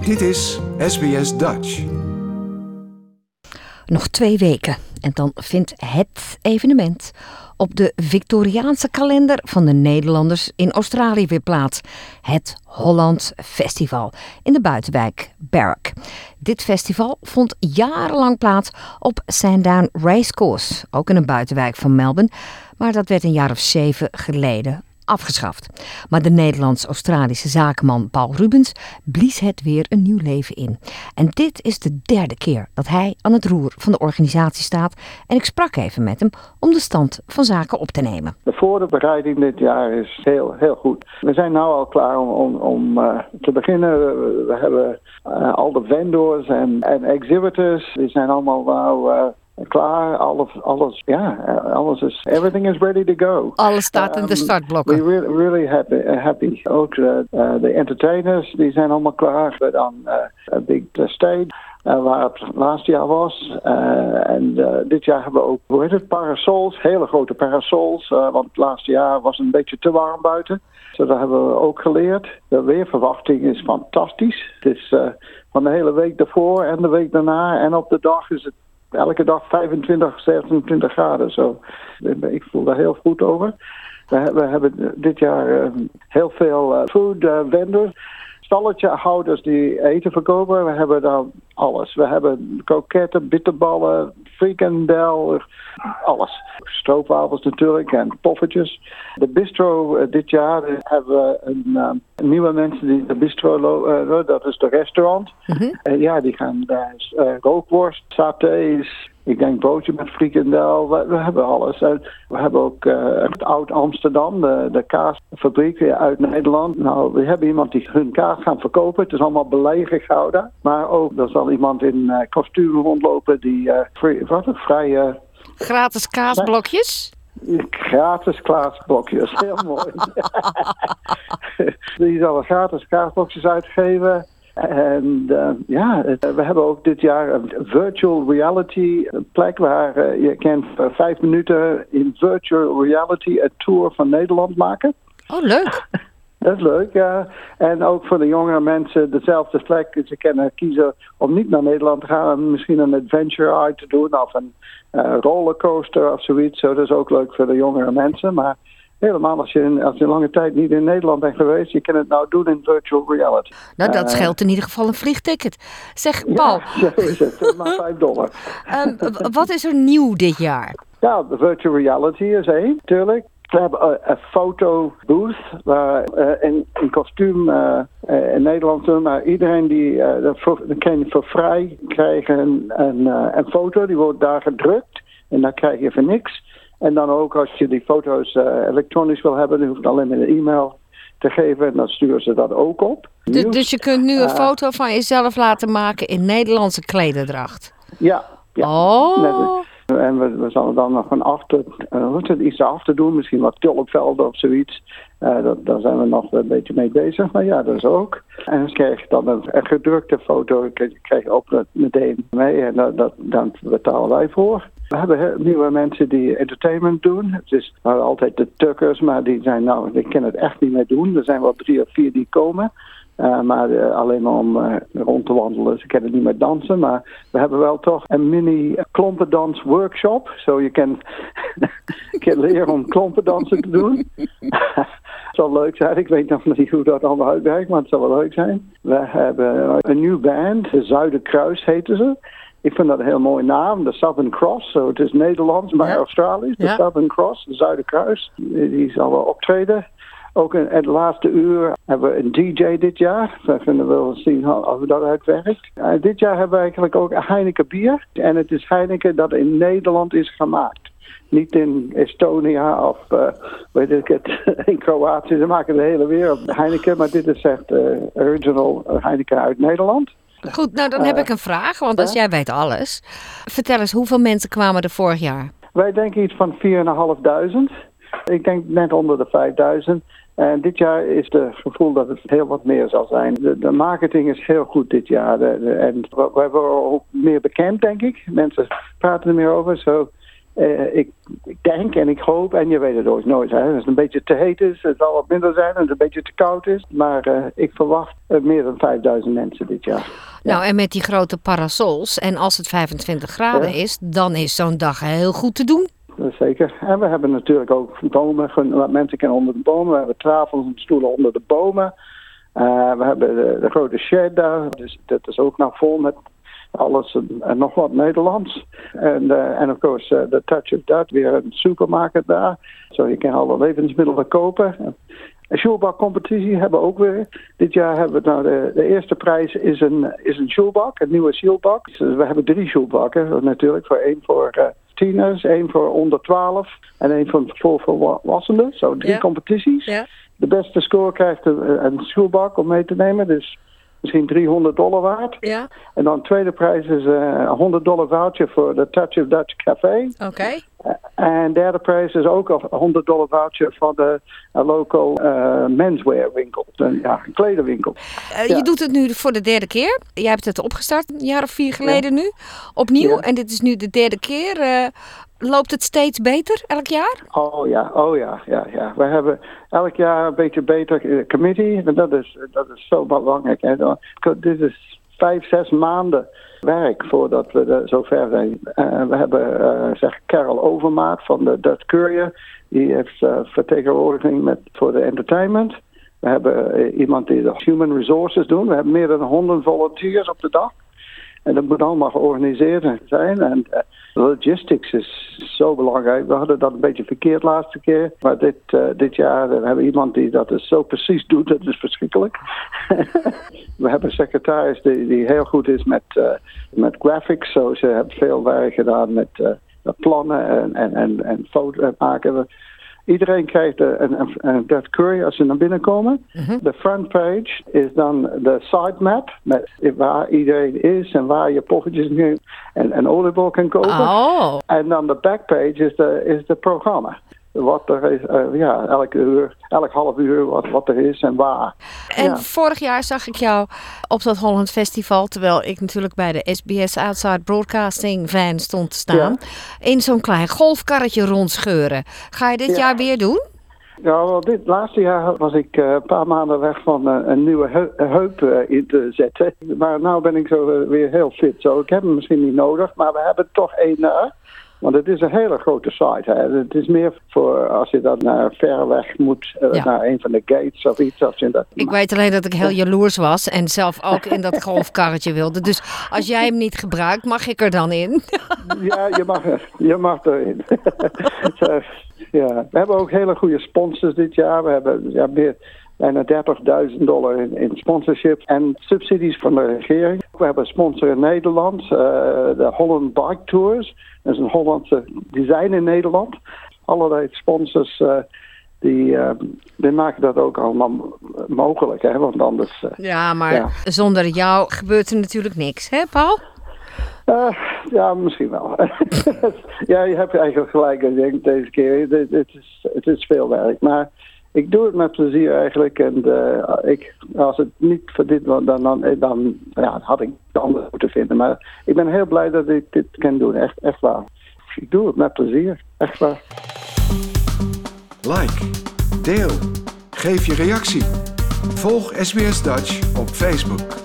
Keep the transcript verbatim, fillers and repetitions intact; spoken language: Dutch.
Dit is S B S Dutch. Nog twee weken en dan vindt het evenement op de Victoriaanse kalender van de Nederlanders in Australië weer plaats. Het Holland Festival in de buitenwijk Berwick. Dit festival vond jarenlang plaats op Sandown Racecourse, ook in een buitenwijk van Melbourne. Maar dat werd een jaar of zeven geleden afgeschaft. Maar de Nederlands-Australische zakenman Paul Rubens blies het weer een nieuw leven in. En dit is de derde keer dat hij aan het roer van de organisatie staat. En ik sprak even met hem om de stand van zaken op te nemen. De voorbereiding dit jaar is heel, heel goed. We zijn nu al klaar om, om, om uh, te beginnen. We, we hebben uh, al de vendors en, en exhibitors. Die zijn allemaal nou Uh, klaar, alles, alles, ja, alles is, everything is ready to go. Alles staat in de startblokken. Um, we're really, really happy, happy. Ook de uh, uh, entertainers, die zijn allemaal klaar. We dan uh, een big stage, uh, waar het laatste jaar was. Uh, en uh, dit jaar hebben we ook, hoe heet het, parasols, hele grote parasols. Uh, want het laatste jaar was een beetje te warm buiten. Dus dat hebben we ook geleerd. De weerverwachting is fantastisch. Het is uh, van de hele week daarvoor en de week daarna. En op de dag is het elke dag vijfentwintig, zevenentwintig graden. Zo. Ik voel daar heel goed over. We, we hebben dit jaar uh, heel veel uh, food uh, vendors. Stalletjehouders die eten verkopen. We hebben dan alles. We hebben kroketten, bitterballen, frikandel, alles. Stroopwafels natuurlijk en poffertjes. De bistro uh, dit jaar uh, hebben we een, uh, nieuwe mensen die de bistro lopen. Uh, dat is de restaurant. Mm-hmm. Uh, ja, die gaan daar uh, rookworst, satés. Ik denk broodje met frikandel. We, we hebben alles. Uh, we hebben ook uh, het Oud Amsterdam, de, de kaasfabriek uit Nederland. Nou, we hebben iemand die hun kaas gaan verkopen. Het is allemaal belegen gouden. Maar ook, er zal iemand in uh, kostuum rondlopen die uh, free, wat een vrije gratis kaasblokjes? Gratis kaasblokjes, heel mooi. Die zal er gratis kaasblokjes uitgeven. En uh, ja, we hebben ook dit jaar een virtual reality plek waar uh, je kan voor vijf minuten in virtual reality een tour van Nederland maken. Oh, leuk. Dat is leuk, ja. En ook voor de jongere mensen dezelfde plek. Ze kunnen kiezen om niet naar Nederland te gaan en misschien een adventure ride te doen of een uh, rollercoaster of zoiets. Zo, dat is ook leuk voor de jongere mensen, maar helemaal als je, als je lange tijd niet in Nederland bent geweest, je kan het nou doen in virtual reality. Nou, dat uh, scheelt in ieder geval een vliegticket. Zeg, Paul. Ja, zo is het. Maar vijf dollar. um, wat is er nieuw dit jaar? Ja, de virtual reality is één, natuurlijk. We hebben een fotobooth waar uh, in, in kostuum uh, uh, in Nederland doen, maar iedereen die uh, dat, voor, dat kan voor vrij krijgen een, een, uh, een foto, die wordt daar gedrukt en dan krijg je voor niks. En dan ook als je die foto's uh, elektronisch wil hebben, dan hoef je alleen maar een e-mail te geven en dan sturen ze dat ook op. Dus, dus je kunt nu een uh, foto van jezelf laten maken in Nederlandse klederdracht? Ja. ja. Oh. Net, en we, we zullen dan nog een after, uh, het, iets after doen, misschien wat tulpvelden of zoiets. Uh, dat, daar zijn we nog een beetje mee bezig, maar ja, dat is ook. En dan krijg je dan een, een gedrukte foto, krijg je ook meteen mee en dat, dat, dan betalen wij voor. We hebben nieuwe mensen die entertainment doen. Het is nou, altijd de tukkers, maar die zijn nou, die kunnen het echt niet meer doen. Er zijn wel drie of vier die komen. Uh, maar uh, alleen maar om uh, rond te wandelen. Ze kunnen niet meer dansen. Maar we hebben wel toch een mini klompendans workshop. Zo je kan, kan leren om klompendansen te doen. Het zal leuk zijn. Ik weet nog niet hoe dat allemaal uitwerkt. Maar het zal wel leuk zijn. We hebben een nieuwe band. De Zuiderkruis heten ze. Ik vind dat een heel mooie naam. De Southern Cross. So het is Nederlands, maar ja. Australisch. De ja. Southern Cross. De Zuiderkruis. Die, die zal wel optreden. Ook in het laatste uur hebben we een D J dit jaar. We kunnen wel zien hoe dat uitwerkt. Uh, dit jaar hebben we eigenlijk ook een Heineken bier. En het is Heineken dat in Nederland is gemaakt. Niet in Estonia of uh, weet ik het, in Kroatië. Ze maken de hele wereld Heineken. Maar dit is echt uh, original Heineken uit Nederland. Goed, nou dan heb ik een vraag. Want als jij weet alles. Vertel eens, hoeveel mensen kwamen er vorig jaar? Wij denken iets van vier en vijfduizend. Ik denk net onder de vijfduizend. En dit jaar is het gevoel dat het heel wat meer zal zijn. De, de marketing is heel goed dit jaar. De, de, en we, we hebben ook meer bekend, denk ik. Mensen praten er meer over. So, Uh, ik, ik denk en ik hoop, en je weet het ook nooit. Hè. Als het een beetje te heet is, het zal wat minder zijn. Als het een beetje te koud is. Maar uh, ik verwacht uh, meer dan vijfduizend mensen dit jaar. Nou, ja. En met die grote parasols, en als het vijfentwintig graden ja. is, dan is zo'n dag heel goed te doen. Zeker. En we hebben natuurlijk ook bomen, wat mensen kennen onder de bomen. We hebben tafels en stoelen onder de bomen. Uh, we hebben de, de grote shed daar, dus dat is ook nog vol met alles en, en nog wat Nederlands. En uh, en of course, uh, de Touch of Dutch, weer een supermarkt daar. Zo je kan alle levensmiddelen kopen. Een Schulbach-competitie hebben we ook weer. Dit jaar hebben we nou de, de eerste prijs is een, is een Schulbach, een nieuwe Schulbach. Dus we hebben drie Schulbachen natuurlijk, voor één voor uh, tieners, één voor onder twaalf en één voor, voor volwassenen. Zo drie ja. competities. Ja. De beste score krijgt een, een Schulbach om mee te nemen, dus misschien driehonderd dollar waard. Ja. En dan de tweede prijs is uh, een honderd dollar voucher voor de Touch of Dutch Café. Oké. Okay. Uh, en derde prijs is ook een honderd dollar voucher van de uh, local uh, menswear winkel. Een, ja, een kledenwinkel. Uh, ja. Je doet het nu voor de derde keer. Jij hebt het opgestart een jaar of vier geleden ja. nu. Opnieuw. Ja. En dit is nu de derde keer. Uh, Loopt het steeds beter elk jaar? Oh ja, oh ja, ja, ja. We hebben elk jaar een beetje beter uh, committee. En dat is, dat is zo belangrijk. Hè. Dit is vijf, zes maanden werk voordat we er zover zijn. Uh, we hebben uh, zeg Carol Overmaat van de Dutch Courier. Die heeft uh, vertegenwoordiging met, voor de entertainment. We hebben uh, iemand die de human resources doet. We hebben meer dan honderd volunteers op de dag. En dat moet allemaal georganiseerd zijn. En uh, logistics is zo belangrijk. We hadden dat een beetje verkeerd de laatste keer. Maar dit, uh, dit jaar uh, hebben we iemand die dat dus zo precies doet. Dat is verschrikkelijk. We hebben een secretaris die, die heel goed is met, uh, met graphics. Zo, ze hebben veel werk gedaan met, uh, met plannen en, en, en, en foto's maken. Iedereen krijgt een, een, een Dutch Courier als ze naar binnen komen. Mm-hmm. De frontpage is dan de sitemap met waar iedereen is en waar je poffertjes nu en, en oliebol kan kopen. Oh. En dan de backpage is de, is de programma. Wat er is, uh, ja, elke uur, elk half uur wat, wat er is en waar. En ja. vorig jaar zag ik jou op dat Holland Festival, terwijl ik natuurlijk bij de S B S Outside Broadcasting van stond te staan, ja. in zo'n klein golfkarretje rondscheuren. Ga je dit ja. jaar weer doen? Ja, wel, dit laatste jaar was ik uh, een paar maanden weg van uh, een nieuwe heu- heup uh, in te zetten. Maar nu ben ik zo uh, weer heel fit. Zo. Ik heb hem misschien niet nodig, maar we hebben toch één uh, Want het is een hele grote site. Hè. Het is meer voor als je dan naar ver weg moet, uh, ja. naar een van de gates of iets. Of dat ik weet alleen dat ik heel jaloers was en zelf ook in dat golfkarretje wilde. Dus als jij hem niet gebruikt, mag ik er dan in? Ja, je mag, je mag erin. Zo, ja. We hebben ook hele goede sponsors dit jaar. We hebben ja, meer bijna dertigduizend dollar in, in sponsorship en subsidies van de regering. We hebben een sponsor in Nederland, uh, de Holland Bike Tours. Dat is een Hollandse design in Nederland. Allerlei sponsors uh, die, uh, die maken dat ook allemaal mogelijk. Hè? Want anders, uh, ja, maar ja. zonder jou gebeurt er natuurlijk niks, hè Paul? Uh, ja, misschien wel. Ja, je hebt eigenlijk gelijk. Ik denk deze keer, het, het, is, het is veel werk. Maar ik doe het met plezier eigenlijk. En uh, ik, als het niet voor dit was, dan, dan, dan ja, had ik de andere moeten vinden. Maar ik ben heel blij dat ik dit kan doen. Echt, echt waar. Ik doe het met plezier. Echt waar. Like, deel, geef je reactie. Volg S B S Dutch op Facebook.